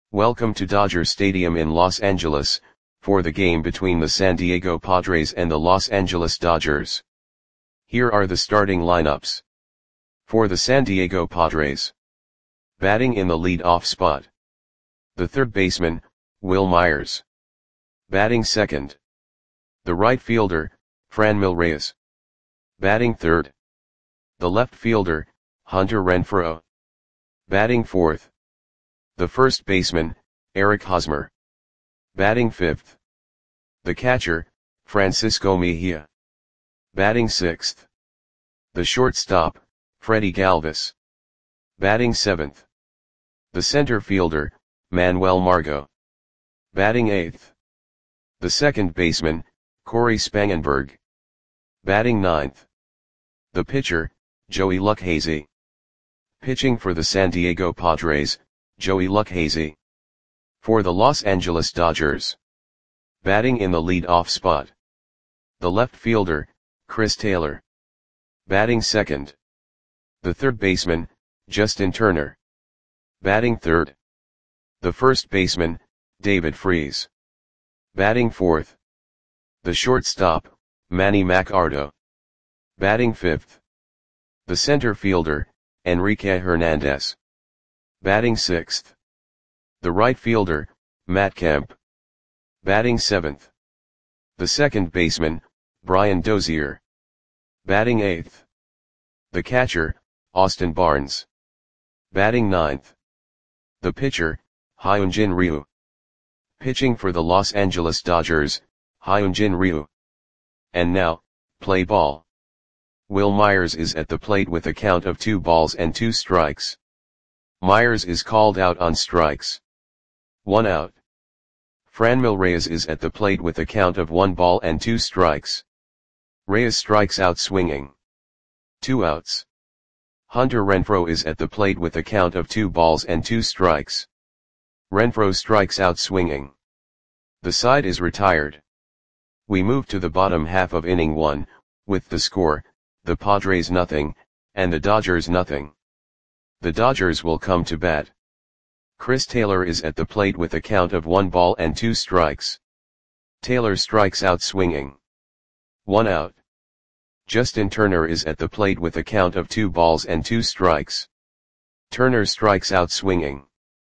Welcome to Dodger Stadium in Los Angeles, for the game between the San Diego Padres and the Los Angeles Dodgers. Here are the starting lineups. For the San Diego Padres. Batting in the lead-off spot. The third baseman, Wil Myers. Batting second. The right fielder, Franmil Reyes. Batting third. The left fielder, Hunter Renfroe. Batting fourth. The first baseman, Eric Hosmer. Batting fifth. The catcher, Francisco Mejia. Batting sixth. The shortstop, Freddie Galvis. Batting seventh. The center fielder, Manuel Margot. Batting eighth. The second baseman, Corey Spangenberg. Batting ninth. The pitcher, Joey Lucchesi. Pitching for the San Diego Padres, Joey Lucchesi. For the Los Angeles Dodgers. Batting in the lead-off spot. The left fielder, Chris Taylor. Batting second. The third baseman, Justin Turner. Batting third. The first baseman, David Freese. Batting fourth. The shortstop, Manny Machado. Batting fifth. The center fielder, Enrique Hernandez. Batting sixth. The right fielder, Matt Kemp. Batting seventh. The second baseman, Brian Dozier. Batting eighth. The catcher, Austin Barnes. Batting ninth. The pitcher, Hyunjin Ryu. Pitching for the Los Angeles Dodgers, Hyunjin Ryu. And now, play ball. Wil Myers is at the plate with a count of 2 balls and 2 strikes. Myers is called out on strikes. 1 out. Franmil Reyes is at the plate with a count of 1 ball and 2 strikes. Reyes strikes out swinging. 2 outs. Hunter Renfroe is at the plate with a count of 2 balls and 2 strikes. Renfroe strikes out swinging. The side is retired. We move to the bottom half of inning 1, with the score, the Padres nothing, and the Dodgers nothing. The Dodgers will come to bat. Chris Taylor is at the plate with a count of 1 ball and 2 strikes. Taylor strikes out swinging. 1 out. Justin Turner is at the plate with a count of 2 balls and 2 strikes. Turner strikes out swinging.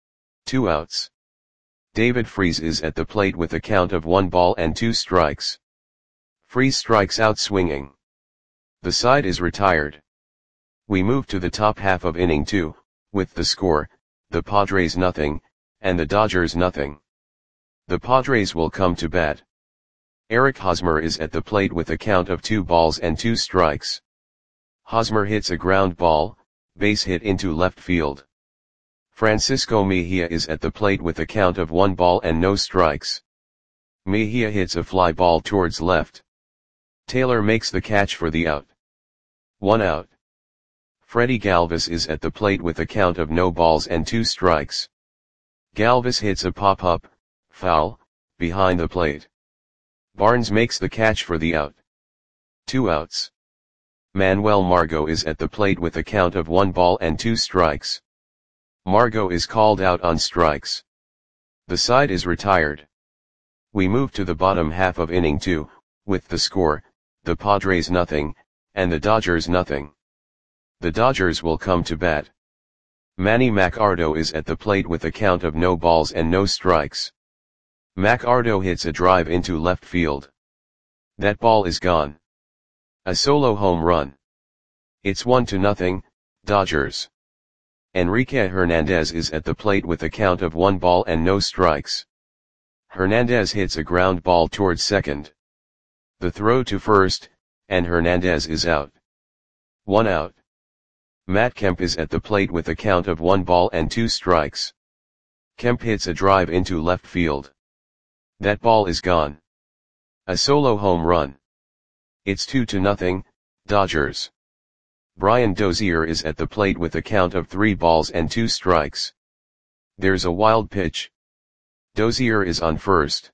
2 outs. David Freese is at the plate with a count of 1 ball and 2 strikes. Freese strikes out swinging. The side is retired. We move to the top half of inning 2, with the score, the Padres nothing, and the Dodgers nothing. The Padres will come to bat. Eric Hosmer is at the plate with a count of 2 balls and 2 strikes. Hosmer hits a ground ball, base hit into left field. Francisco Mejia is at the plate with a count of 1 ball and no strikes. Mejia hits a fly ball towards left. Taylor makes the catch for the out. 1 out. Freddie Galvis is at the plate with a count of no balls and 2 strikes. Galvis hits a pop-up, foul, behind the plate. Barnes makes the catch for the out. 2 outs. Manuel Margot is at the plate with a count of 1 ball and 2 strikes. Margot is called out on strikes. The side is retired. We move to the bottom half of inning 2, with the score, the Padres nothing, and the Dodgers nothing. The Dodgers will come to bat. Manny Machado is at the plate with a count of no balls and no strikes. Machado hits a drive into left field. That ball is gone. A solo home run. It's 1-0, Dodgers. Enrique Hernandez is at the plate with a count of 1 ball and no strikes. Hernandez hits a ground ball towards second. The throw to first, and Hernandez is out. 1 out. Matt Kemp is at the plate with a count of 1 ball and 2 strikes. Kemp hits a drive into left field. That ball is gone. A solo home run. It's 2-0, Dodgers. Brian Dozier is at the plate with a count of 3 balls and 2 strikes. There's a wild pitch. Dozier is on first.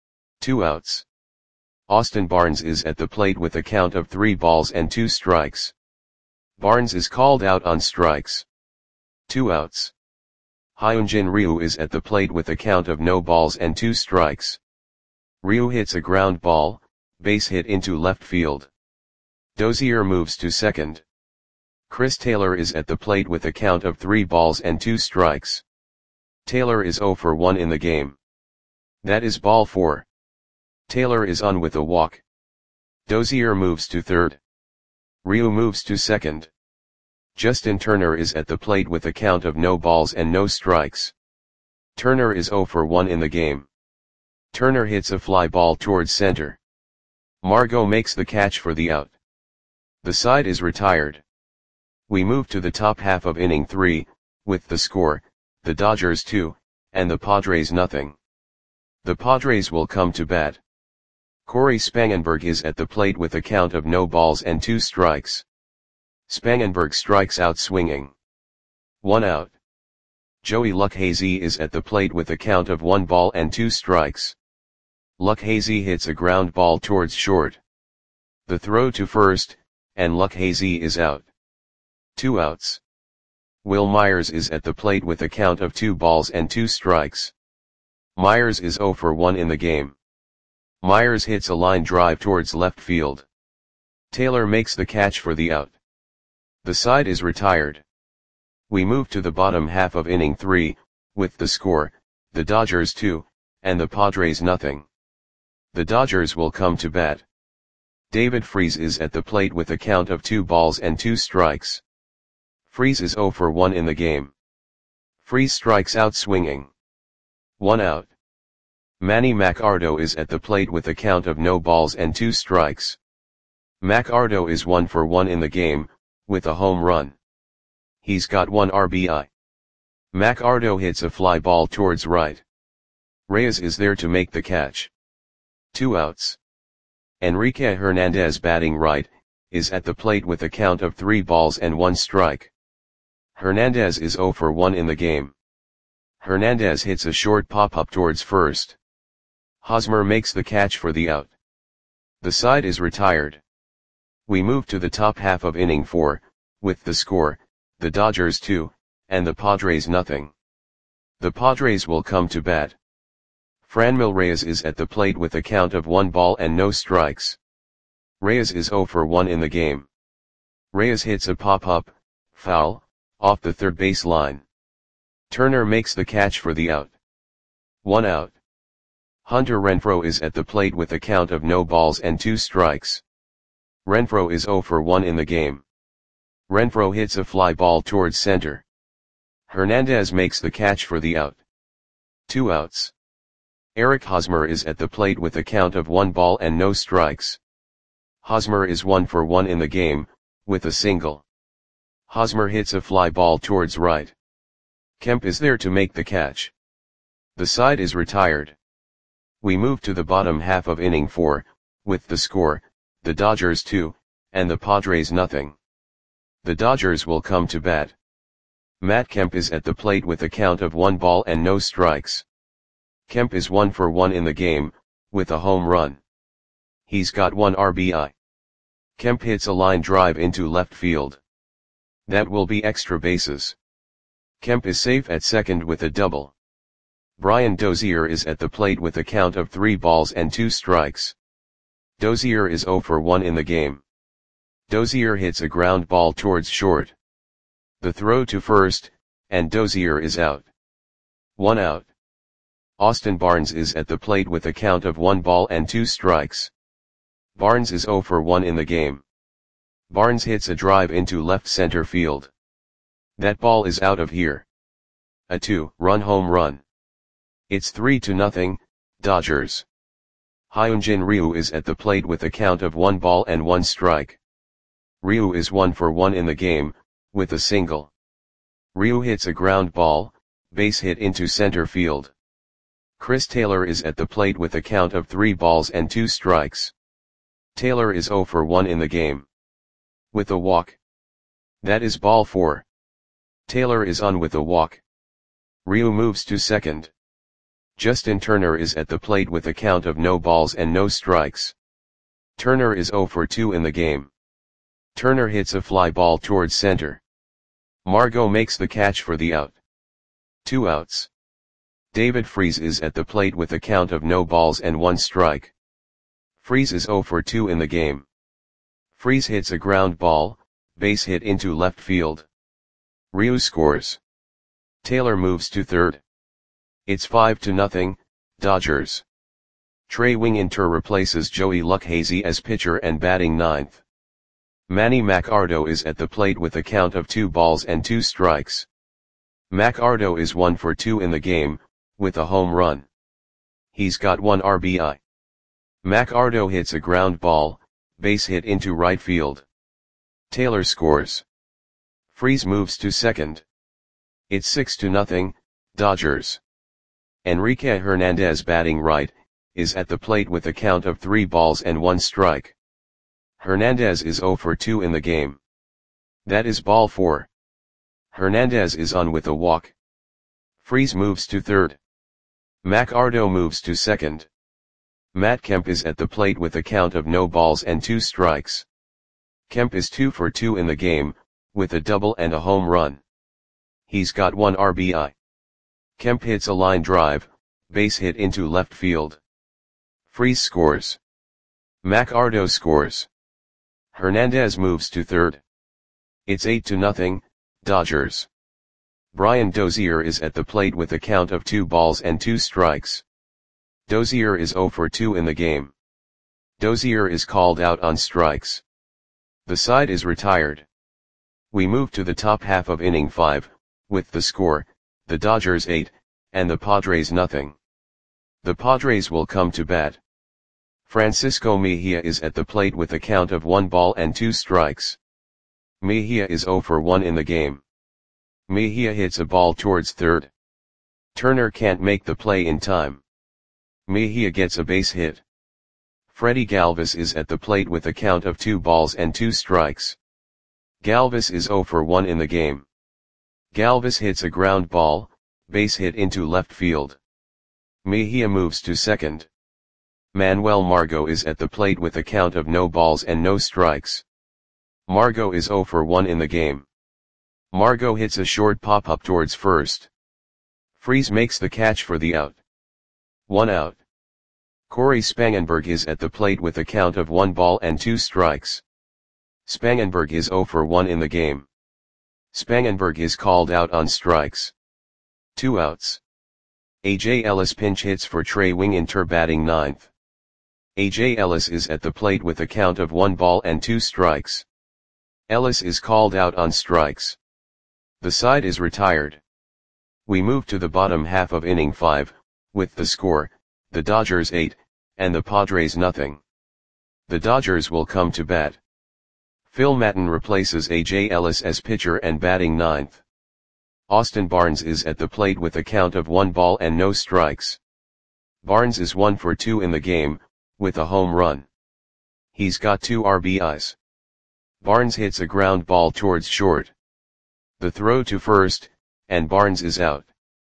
2 outs. Austin Barnes is at the plate with a count of 3 balls and 2 strikes. Barnes is called out on strikes. 2 outs. Hyunjin Ryu is at the plate with a count of no balls and 2 strikes. Ryu hits a ground ball, base hit into left field. Dozier moves to second. Chris Taylor is at the plate with a count of 3 balls and 2 strikes. Taylor is 0 for 1 in the game. That is ball 4. Taylor is on with a walk. Dozier moves to third. Ryu moves to second. Justin Turner is at the plate with a count of no balls and no strikes. Turner is 0 for 1 in the game. Turner hits a fly ball towards center. Margot makes the catch for the out. The side is retired. We move to the top half of inning 3, with the score, the Dodgers 2, and the Padres nothing. The Padres will come to bat. Corey Spangenberg is at the plate with a count of no balls and 2 strikes. Spangenberg strikes out swinging. 1 out. Joey Lucchese is at the plate with a count of 1 ball and 2 strikes. Lucchese hits a ground ball towards short. The throw to first, and Lucchese is out. 2 outs. Will Myers is at the plate with a count of 2 balls and 2 strikes. Myers is 0 for 1 in the game. Myers hits a line drive towards left field. Taylor makes the catch for the out. The side is retired. We move to the bottom half of inning 3, with the score, the Dodgers 2, and the Padres nothing. The Dodgers will come to bat. David Freese is at the plate with a count of 2 balls and 2 strikes. Freese is 0 for 1 in the game. Freese strikes out swinging. 1 out. Manny Machado is at the plate with a count of no balls and 2 strikes. Machado is 1 for 1 in the game, with a home run. He's got 1 RBI. Machado hits a fly ball towards right. Reyes is there to make the catch. 2 outs. Enrique Hernandez batting right, is at the plate with a count of 3 balls and 1 strike. Hernandez is 0 for 1 in the game. Hernandez hits a short pop-up towards first. Hosmer makes the catch for the out. The side is retired. We move to the top half of inning 4, with the score, the Dodgers 2, and the Padres nothing. The Padres will come to bat. Franmil Reyes is at the plate with a count of 1 ball and no strikes. Reyes is 0 for 1 in the game. Reyes hits a pop-up, foul, off the third base line. Turner makes the catch for the out. 1 out. Hunter Renfroe is at the plate with a count of no balls and 2 strikes. Renfroe is 0 for 1 in the game. Renfroe hits a fly ball towards center. Hernandez makes the catch for the out. 2 outs. Eric Hosmer is at the plate with a count of 1 ball and no strikes. Hosmer is 1 for 1 in the game, with a single. Hosmer hits a fly ball towards right. Kemp is there to make the catch. The side is retired. We move to the bottom half of inning 4, with the score, the Dodgers 2, and the Padres nothing. The Dodgers will come to bat. Matt Kemp is at the plate with a count of 1 ball and no strikes. Kemp is 1 for 1 in the game, with a home run. He's got 1 RBI. Kemp hits a line drive into left field. That will be extra bases. Kemp is safe at second with a double. Brian Dozier is at the plate with a count of 3 balls and 2 strikes. Dozier is 0 for 1 in the game. Dozier hits a ground ball towards short. The throw to first, and Dozier is out. 1 out. Austin Barnes is at the plate with a count of 1 ball and 2 strikes. Barnes is 0 for 1 in the game. Barnes hits a drive into left center field. That ball is out of here. A 2-run home run. It's 3-0, Dodgers. Hyunjin Ryu is at the plate with a count of 1 ball and 1 strike. Ryu is 1 for 1 in the game, with a single. Ryu hits a ground ball, base hit into center field. Chris Taylor is at the plate with a count of 3 balls and 2 strikes. Taylor is 0 for 1 in the game. With a walk. That is ball 4. Taylor is on with a walk. Ryu moves to second. Justin Turner is at the plate with a count of no balls and no strikes. Turner is 0 for 2 in the game. Turner hits a fly ball towards center. Margot makes the catch for the out. 2 outs. David Freese is at the plate with a count of no balls and 1 strike. Freese is 0 for 2 in the game. Freese hits a ground ball, base hit into left field. Ryu scores. Taylor moves to third. It's 5-0, Dodgers. Trey Winginter replaces Joey Lucchesi as pitcher and batting ninth. Manny Machado is at the plate with a count of 2 balls and 2 strikes. Machado is 1 for 2 in the game, with a home run. He's got 1 RBI. Machado hits a ground ball, base hit into right field. Taylor scores. Freese moves to second. It's 6-0, Dodgers. Enrique Hernandez, batting right, is at the plate with a count of 3 balls and 1 strike. Hernandez is 0 for 2 in the game. That is ball 4. Hernandez is on with a walk. Freese moves to third. Machado moves to second. Matt Kemp is at the plate with a count of no balls and 2 strikes. Kemp is 2 for 2 in the game, with a double and a home run. He's got 1 RBI. Kemp hits a line drive, base hit into left field. Freese scores. Machado scores. Hernandez moves to third. It's 8-0, Dodgers. Brian Dozier is at the plate with a count of 2 balls and 2 strikes. Dozier is 0 for 2 in the game. Dozier is called out on strikes. The side is retired. We move to the top half of inning 5, with the score, the Dodgers 8, and the Padres nothing. The Padres will come to bat. Francisco Mejia is at the plate with a count of 1 ball and 2 strikes. Mejia is 0 for 1 in the game. Mejia hits a ball towards third. Turner can't make the play in time. Mejia gets a base hit. Freddie Galvis is at the plate with a count of 2 balls and 2 strikes. Galvis is 0 for 1 in the game. Galvis hits a ground ball, base hit into left field. Mejia moves to second. Manuel Margot is at the plate with a count of no balls and no strikes. Margot is 0 for 1 in the game. Margot hits a short pop-up towards first. Freese makes the catch for the out. 1 out. Corey Spangenberg is at the plate with a count of 1 ball and 2 strikes. Spangenberg is 0 for 1 in the game. Spangenberg is called out on strikes. 2 outs. A.J. Ellis pinch hits for Trey Winginter, batting ninth. A.J. Ellis is at the plate with a count of 1 ball and 2 strikes. Ellis is called out on strikes. The side is retired. We move to the bottom half of inning 5, with the score, the Dodgers 8, and the Padres nothing. The Dodgers will come to bat. Phil Maton replaces A.J. Ellis as pitcher and batting ninth. Austin Barnes is at the plate with a count of 1 ball and no strikes. Barnes is 1 for 2 in the game, with a home run. He's got 2 RBIs. Barnes hits a ground ball towards short. The throw to first, and Barnes is out.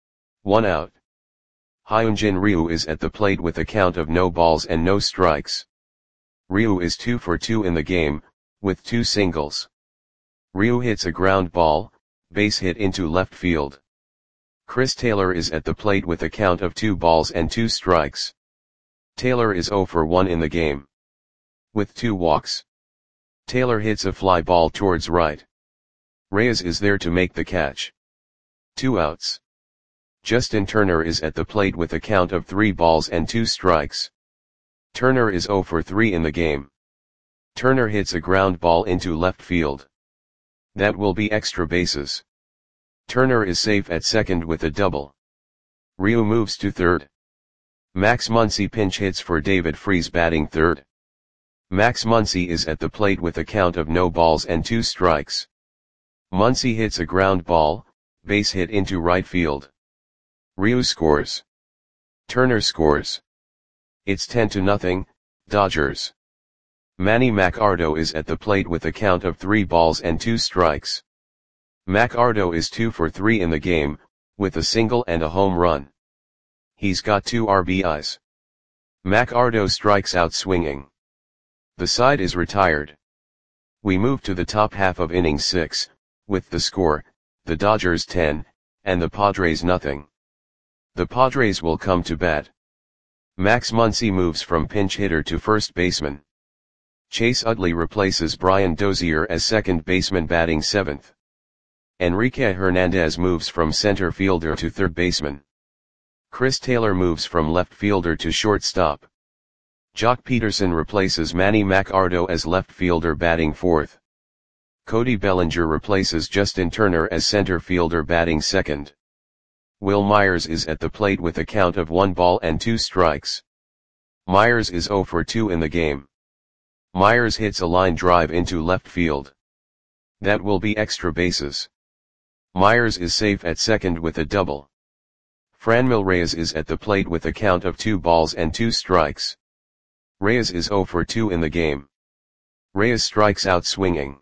1 out. Hyunjin Ryu is at the plate with a count of no balls and no strikes. Ryu is 2 for 2 in the game, with 2 singles. Ryu hits a ground ball, base hit into left field. Chris Taylor is at the plate with a count of 2 balls and 2 strikes. Taylor is 0 for 1 in the game. With 2 walks. Taylor hits a fly ball towards right. Reyes is there to make the catch. 2 outs. Justin Turner is at the plate with a count of 3 balls and 2 strikes. Turner is 0 for 3 in the game. Turner hits a ground ball into left field. That will be extra bases. Turner is safe at second with a double. Ryu moves to third. Max Muncy pinch hits for David Freese, batting third. Max Muncy is at the plate with a count of no balls and 2 strikes. Muncy hits a ground ball, base hit into right field. Ryu scores. Turner scores. It's 10-0, Dodgers. Manny Machado is at the plate with a count of 3 balls and 2 strikes. Machado is 2 for 3 in the game, with a single and a home run. He's got 2 RBIs. Machado strikes out swinging. The side is retired. We move to the top half of inning 6, with the score, the Dodgers 10, and the Padres nothing. The Padres will come to bat. Max Muncy moves from pinch hitter to first baseman. Chase Utley replaces Brian Dozier as second baseman batting seventh. Enrique Hernandez moves from center fielder to third baseman. Chris Taylor moves from left fielder to shortstop. Jock Peterson replaces Manny Machado as left fielder batting fourth. Cody Bellinger replaces Justin Turner as center fielder batting second. Will Myers is at the plate with a count of 1 ball and 2 strikes. Myers is 0 for 2 in the game. Myers hits a line drive into left field. That will be extra bases. Myers is safe at second with a double. Franmil Reyes is at the plate with a count of 2 balls and 2 strikes. Reyes is 0 for 2 in the game. Reyes strikes out swinging.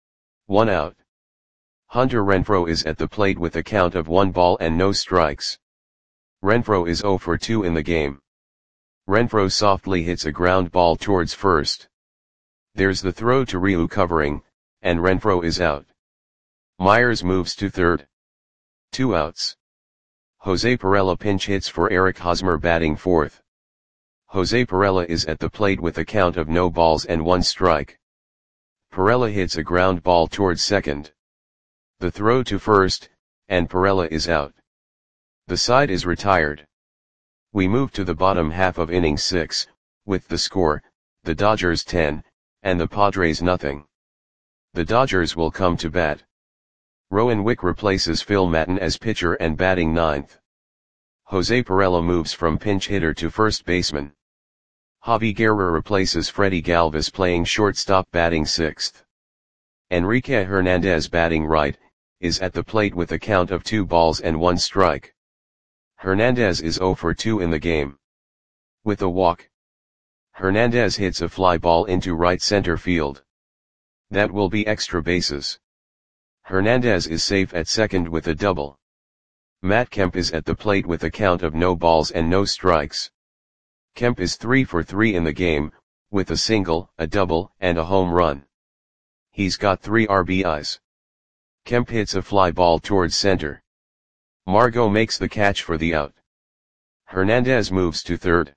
1 out. Hunter Renfroe is at the plate with a count of 1 ball and no strikes. Renfroe is 0 for 2 in the game. Renfroe softly hits a ground ball towards first. There's the throw to Ryu covering, and Renfroe is out. Myers moves to third. 2 outs. Jose Perella pinch hits for Eric Hosmer batting fourth. Jose Perella is at the plate with a count of no balls and 1 strike. Perella hits a ground ball towards second. The throw to first, and Perella is out. The side is retired. We move to the bottom half of inning 6, with the score, the Dodgers 10, and the Padres nothing. The Dodgers will come to bat. Rowan Wick replaces Phil Maton as pitcher and batting ninth. Jose Perella moves from pinch hitter to first baseman. Javi Guerra replaces Freddie Galvis playing shortstop batting sixth. Enrique Hernandez batting right, is at the plate with a count of 2 balls and 1 strike. Hernandez is 0 for 2 in the game. With a walk, Hernandez hits a fly ball into right center field. That will be extra bases. Hernandez is safe at second with a double. Matt Kemp is at the plate with a count of no balls and no strikes. Kemp is 3 for 3 in the game, with a single, a double, and a home run. He's got 3 RBIs. Kemp hits a fly ball towards center. Margot makes the catch for the out. Hernandez moves to third.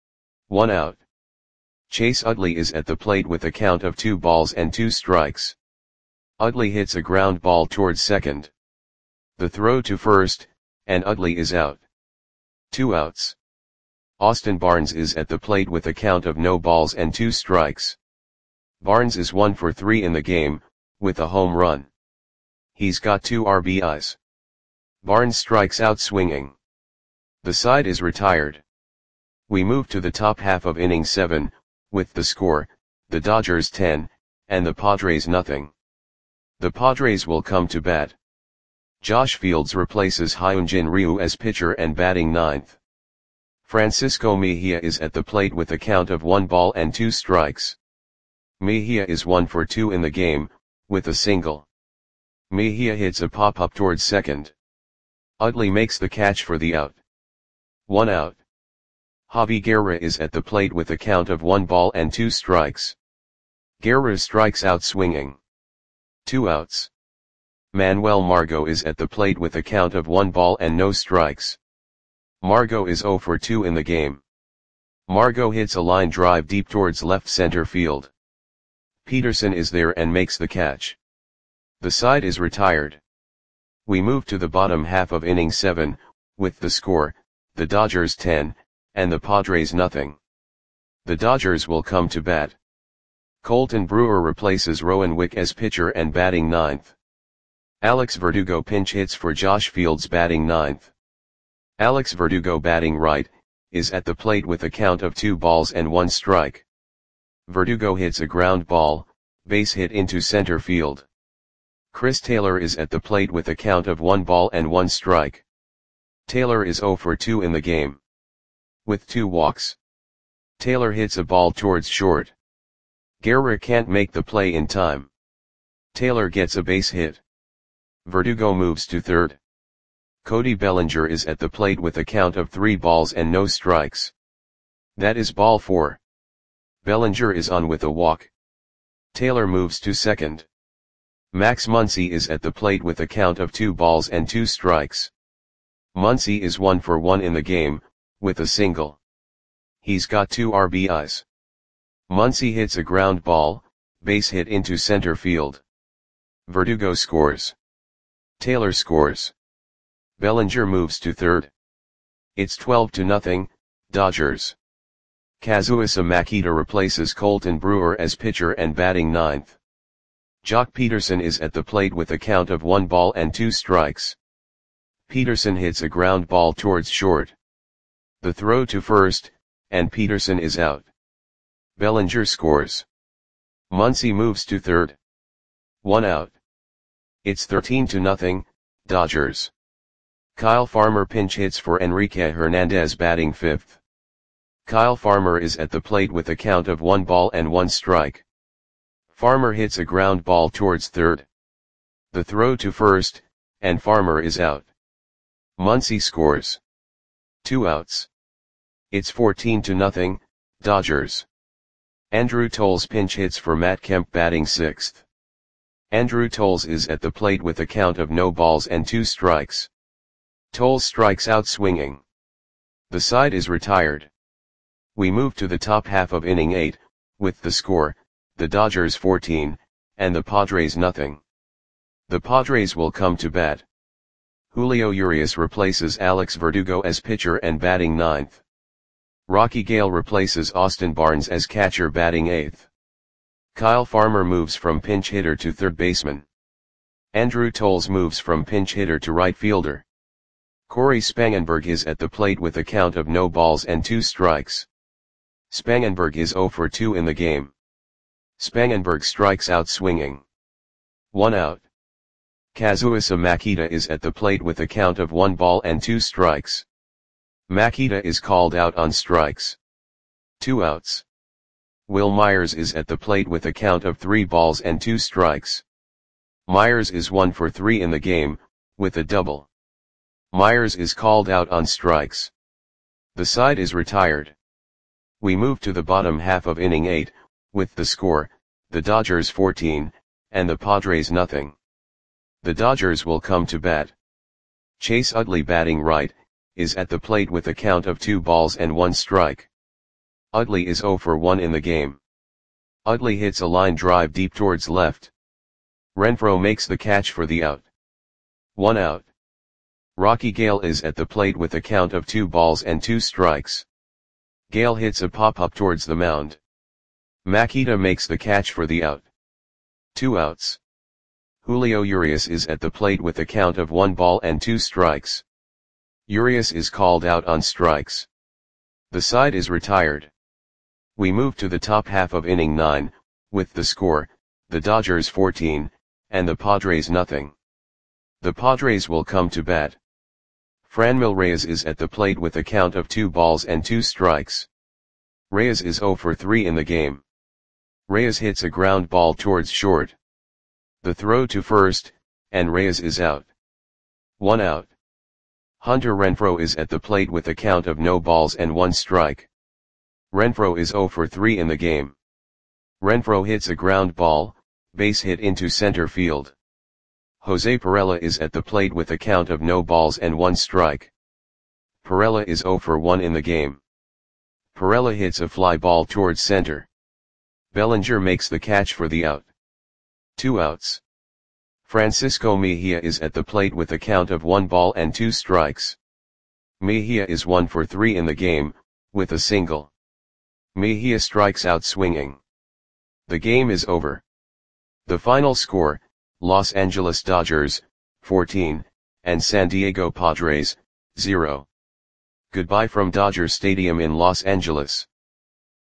1 out. Chase Utley is at the plate with a count of 2 balls and 2 strikes. Utley hits a ground ball towards second. The throw to first, and Utley is out. 2 outs. Austin Barnes is at the plate with a count of no balls and 2 strikes. Barnes is 1 for 3 in the game, with a home run. He's got 2 RBIs. Barnes strikes out swinging. The side is retired. We move to the top half of inning 7, with the score, the Dodgers 10, and the Padres nothing. The Padres will come to bat. Josh Fields replaces Hyunjin Ryu as pitcher and batting ninth. Francisco Mejia is at the plate with a count of 1 ball and 2 strikes. Mejia is 1 for 2 in the game, with a single. Mejia hits a pop-up towards second. Utley makes the catch for the out. 1 out. Javi Guerra is at the plate with a count of 1 ball and 2 strikes. Guerra strikes out swinging. 2 outs. Manuel Margot is at the plate with a count of 1 ball and no strikes. Margot is 0 for 2 in the game. Margot hits a line drive deep towards left center field. Peterson is there and makes the catch. The side is retired. We move to the bottom half of inning 7, with the score, the Dodgers 10, and the Padres nothing. The Dodgers will come to bat. Colton Brewer replaces Rowan Wick as pitcher and batting ninth. Alex Verdugo pinch hits for Josh Fields batting ninth. Alex Verdugo batting right, is at the plate with a count of 2 balls and 1 strike. Verdugo hits a ground ball, base hit into center field. Chris Taylor is at the plate with a count of 1 ball and 1 strike. Taylor is 0 for 2 in the game. With 2 walks. Taylor hits a ball towards short. Guerra can't make the play in time. Taylor gets a base hit. Verdugo moves to third. Cody Bellinger is at the plate with a count of 3 balls and no strikes. That is ball 4. Bellinger is on with a walk. Taylor moves to second. Max Muncy is at the plate with a count of 2 balls and 2 strikes. Muncy is 1 for 1 in the game, with a single. He's got 2 RBIs. Muncy hits a ground ball, base hit into center field. Verdugo scores. Taylor scores. Bellinger moves to third. It's 12-0, Dodgers. Kazuhisa Makita replaces Colton Brewer as pitcher and batting ninth. Jock Peterson is at the plate with a count of 1 ball and 2 strikes. Peterson hits a ground ball towards short. The throw to first, and Peterson is out. Bellinger scores. Muncy moves to third. 1 out. It's 13-0, Dodgers. Kyle Farmer pinch hits for Enrique Hernandez batting fifth. Kyle Farmer is at the plate with a count of 1 ball and 1 strike. Farmer hits a ground ball towards third. The throw to first, and Farmer is out. Muncy scores. 2 outs. It's 14-0, Dodgers. Andrew Toles pinch hits for Matt Kemp batting sixth. Andrew Toles is at the plate with a count of no balls and 2 strikes. Toles strikes out swinging. The side is retired. We move to the top half of inning 8, with the score, the Dodgers 14, and the Padres nothing. The Padres will come to bat. Julio Urias replaces Alex Verdugo as pitcher and batting ninth. Rocky Gale replaces Austin Barnes as catcher batting eighth. Kyle Farmer moves from pinch hitter to third baseman. Andrew Toles moves from pinch hitter to right fielder. Corey Spangenberg is at the plate with a count of no balls and 2 strikes. Spangenberg is 0 for 2 in the game. Spangenberg strikes out swinging. 1 out. Kazuhisa Makita is at the plate with a count of 1 ball and 2 strikes. Makita is called out on strikes. 2 outs. Will Myers is at the plate with a count of 3 balls and 2 strikes. Myers is 1 for 3 in the game, with a double. Myers is called out on strikes. The side is retired. We move to the bottom half of inning 8, with the score, the Dodgers 14, and the Padres nothing. The Dodgers will come to bat. Chase Utley batting right, is at the plate with a count of 2 balls and 1 strike. Utley is 0 for 1 in the game. Utley hits a line drive deep towards left. Renfroe makes the catch for the out. 1 out. Rocky Gale is at the plate with a count of 2 balls and 2 strikes. Gale hits a pop-up towards the mound. Makita makes the catch for the out. 2 outs. Julio Urias is at the plate with a count of 1 ball and 2 strikes. Urias is called out on strikes. The side is retired. We move to the top half of inning 9, with the score, the Dodgers 14, and the Padres nothing. The Padres will come to bat. Franmil Reyes is at the plate with a count of 2 balls and 2 strikes. Reyes is 0 for 3 in the game. Reyes hits a ground ball towards short. The throw to first, and Reyes is out. 1 out. Hunter Renfroe is at the plate with a count of no balls and 1 strike. Renfroe is 0 for 3 in the game. Renfroe hits a ground ball, base hit into center field. Jose Perella is at the plate with a count of no balls and 1 strike. Perella is 0 for 1 in the game. Perella hits a fly ball towards center. Bellinger makes the catch for the out. 2 outs. Francisco Mejia is at the plate with a count of 1 ball and 2 strikes. Mejia is 1 for 3 in the game, with a single. Mejia strikes out swinging. The game is over. The final score, Los Angeles Dodgers, 14, and San Diego Padres, 0. Goodbye from Dodger Stadium in Los Angeles.